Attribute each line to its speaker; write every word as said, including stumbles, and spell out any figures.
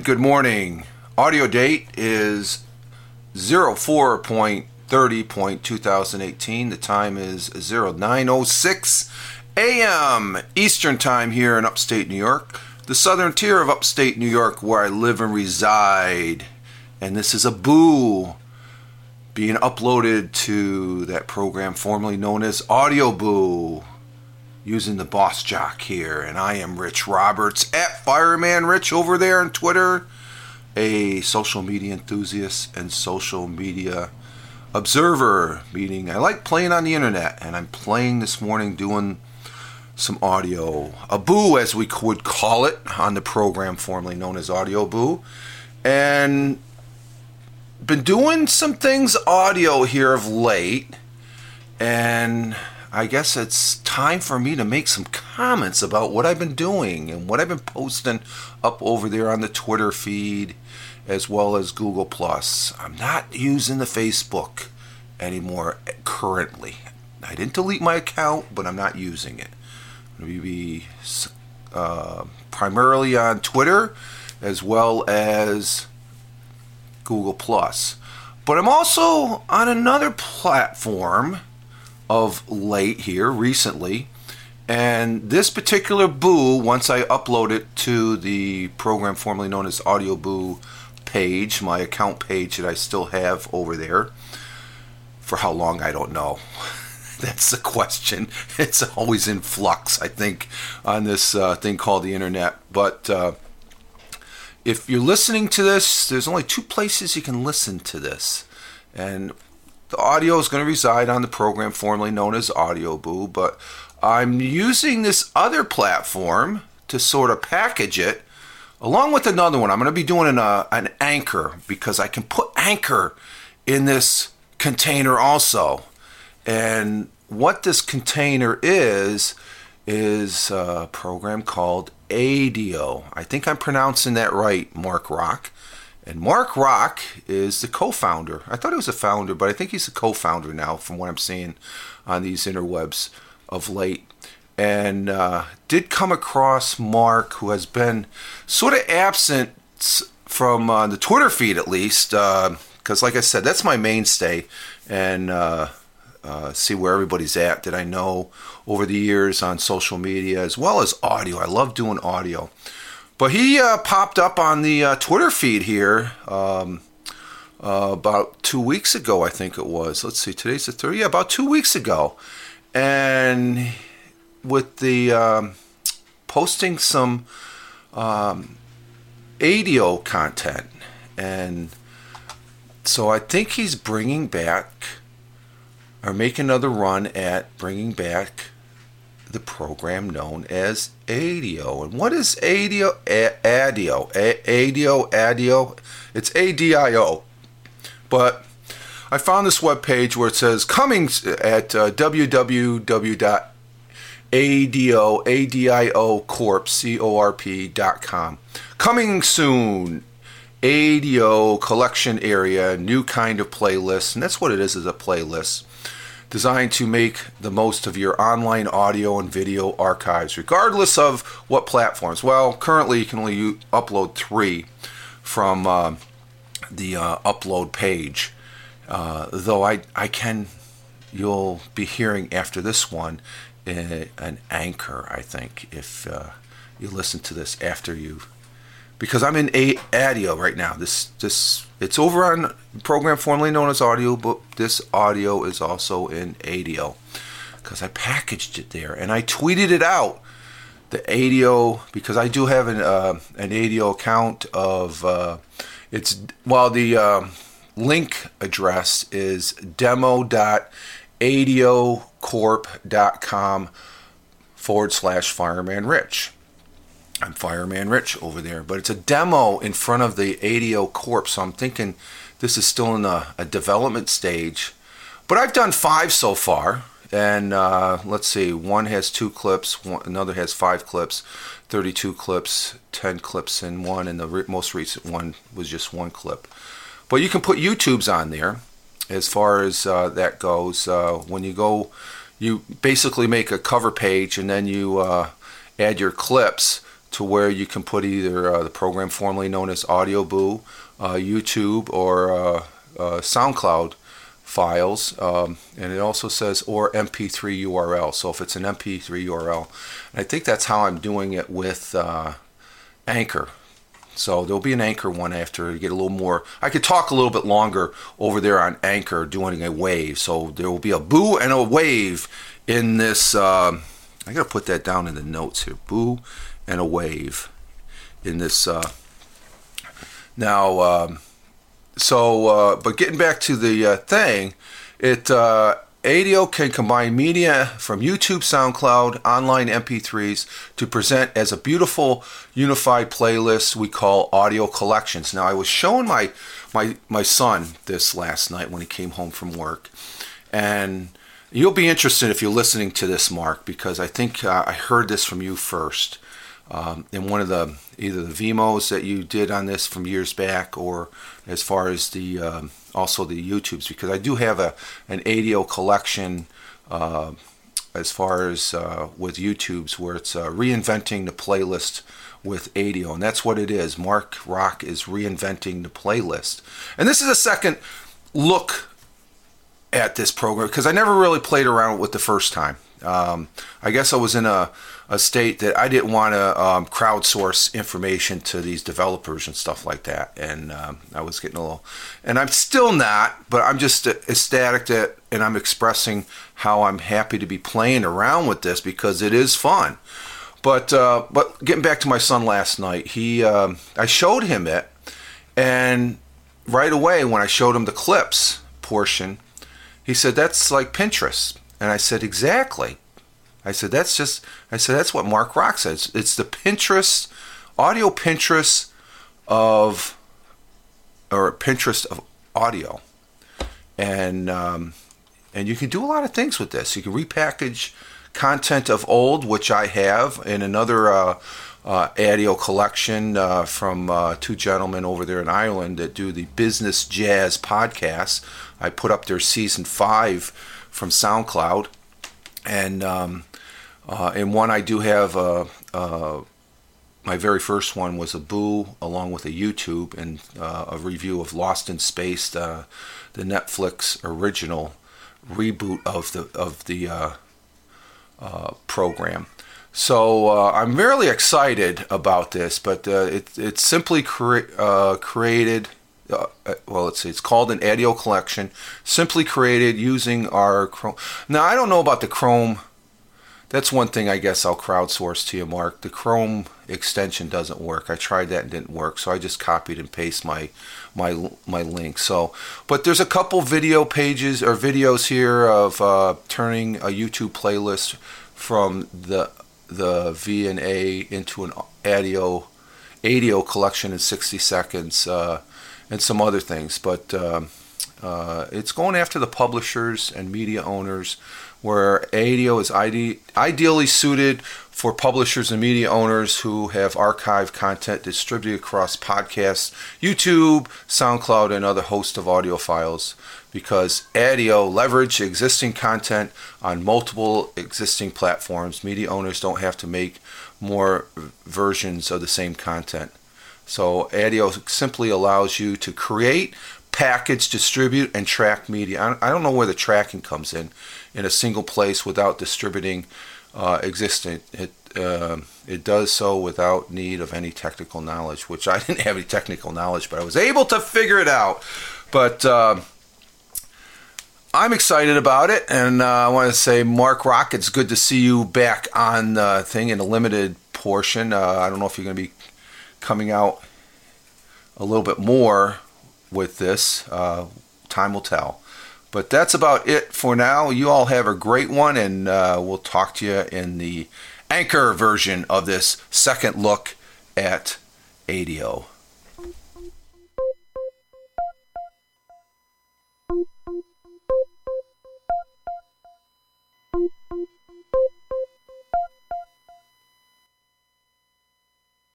Speaker 1: good morning. Audio date is oh four thirty twenty eighteen. The time is nine oh six a.m. Eastern Time here in upstate New York, the southern tier of upstate New York where I live and reside. And this is a Boo being uploaded to that program formerly known as Audio Boo, using the Boss Jock here. And I am Rich Roberts at Fireman Rich over there on Twitter, a social media enthusiast and social media observer, meaning I like playing on the internet, and I'm playing this morning doing some audio, a Boo as we would call it on the program formerly known as Audio Boo, and been doing some things audio here of late, and I guess it's time for me to make some comments about what I've been doing and what I've been posting up over there on the Twitter feed as well as Google Plus. I'm not using the Facebook anymore currently. I didn't delete my account, but I'm not using it. I'm going to be uh, primarily on Twitter as well as Google Plus. But I'm also on another platform of late here recently, and this particular Boo, once I upload it to the program formerly known as Audio Boo page, my account page that I still have over there, for how long I don't know. That's the question. It's always in flux, I think, on this uh, thing called the internet. But uh, if you're listening to this, there's only two places you can listen to this, and the audio is going to reside on the program formerly known as Audio Boo, but I'm using this other platform to sort of package it along with another one. I'm going to be doing an, uh, an Anchor, because I can put Anchor in this container also. And what this container is, is a program called Adio. I think I'm pronouncing that right, Mark Rock. And Mark Rock is the co-founder. I thought he was a founder, but I think he's a co-founder now from what I'm seeing on these interwebs of late. And uh, did come across Mark, who has been sort of absent from uh, the Twitter feed at least, because uh, like I said, that's my mainstay, and uh, uh, see where everybody's at that I know over the years on social media as well as audio. I love doing audio. But he uh, popped up on the uh, Twitter feed here um, uh, about two weeks ago, I think it was. Let's see, today's the third. Yeah, about two weeks ago. And with the um, posting some um, Adio content. And so I think he's bringing back, or making another run at bringing back the program known as Adio. And what is Adio? A- Adio. A- Adio. Adio. It's A D I O. But I found this webpage where it says coming at uh, w w w dot adio corp dot com. Coming soon. Adio collection area, new kind of playlist. And that's what it is, is a playlist designed to make the most of your online audio and video archives, regardless of what platforms. Well, currently you can only u- upload three from uh, the uh, upload page, uh, though I, I can, you'll be hearing after this one uh, an Anchor, I think, if uh, you listen to this after you, because I'm in a- Adio right now. This this It's over on a program formerly known as Audio, but this audio is also in Adio, because I packaged it there and I tweeted it out. The Adio, because I do have an uh, an Adio account of uh, it's well the uh, link address is demo dot adio corp dot com forward slash fireman rich. I'm Fireman Rich over there, but it's a demo in front of the Adio Corp, so I'm thinking this is still in a, a development stage. But I've done five so far, and uh, let's see, one has two clips, one, another has five clips, thirty-two clips, ten clips in one, and the re- most recent one was just one clip. But you can put YouTubes on there as far as uh, that goes. Uh, when you go, you basically make a cover page, and then you uh, add your clips to where you can put either uh, the program formerly known as AudioBoo, uh, YouTube, or uh, uh, SoundCloud files, um, and it also says or M P three U R L. So if it's an M P three U R L, and I think that's how I'm doing it with uh, Anchor. So there'll be an Anchor one after you get a little more. I could talk a little bit longer over there on Anchor doing a wave. So there will be a boo and a wave in this. Uh, I got to put that down in the notes here. Boo and a wave in this. Uh, now, um, so, uh, but getting back to the uh, thing, it uh, ADIO can combine media from YouTube, SoundCloud, online M P threes to present as a beautiful unified playlist we call audio collections. Now, I was showing my my my son this last night when he came home from work, and you'll be interested if you're listening to this, Mark, because I think uh, I heard this from you first um, in one of the either the Vimos that you did on this from years back, or as far as the um, also the YouTubes, because I do have a an ADIO collection uh, as far as uh, with YouTubes where it's uh, reinventing the playlist with ADIO, and that's what it is. Mark Rock is reinventing the playlist, and this is a second look at this program because I never really played around with it the first time. Um, I guess I was in a, a state that I didn't want to um, crowdsource information to these developers and stuff like that, and um, I was getting a little, and I'm still not, but I'm just ecstatic that, and I'm expressing how I'm happy to be playing around with this because it is fun. But uh, but getting back to my son last night, he um, I showed him it, and right away when I showed him the clips portion, he said, "That's like Pinterest." And I said, "Exactly." I said, "That's just," I said, "That's what Mark Rock says. It's the Pinterest, audio Pinterest of, or Pinterest of audio." And, um, and you can do a lot of things with this. You can repackage content of old, which I have in another uh, uh, ADIO collection uh, from uh, two gentlemen over there in Ireland that do the Business Jazz podcast. I put up their season five from SoundCloud, and um, uh, in one I do have uh, uh, my very first one was a boo along with a YouTube and uh, a review of Lost in Space, uh, the Netflix original reboot of the of the uh, uh, program. So uh, I'm really excited about this, but uh, it, it's simply cre- uh, created. Uh, well, let's see. It's called an ADIO collection, simply created using our Chrome. Now, I don't know about the Chrome. That's one thing I guess I'll crowdsource to you, Mark. The Chrome extension doesn't work. I tried that and didn't work, so I just copied and pasted my my my link. So, but there's a couple video pages or videos here of uh, turning a YouTube playlist from the the V and A into an ADIO ADIO collection in sixty seconds. Uh, and some other things, but um, uh, it's going after the publishers and media owners, where ADIO is ide- ideally suited for publishers and media owners who have archived content distributed across podcasts, YouTube, SoundCloud, and other hosts of audio files, because ADIO leverage existing content on multiple existing platforms. Media owners don't have to make more versions of the same content. So ADIO simply allows you to create, package, distribute, and track media. I don't know where the tracking comes in, in a single place without distributing uh, existing. It uh, it does so without need of any technical knowledge, which I didn't have any technical knowledge, but I was able to figure it out. But uh, I'm excited about it, and uh, I want to say, Mark Rock, it's good to see you back on the thing in a limited portion. Uh, I don't know if you're going to be coming out a little bit more with this. Uh, time will tell. But that's about it for now. You all have a great one, and uh, we'll talk to you in the Anchor version of this second look at ADIO.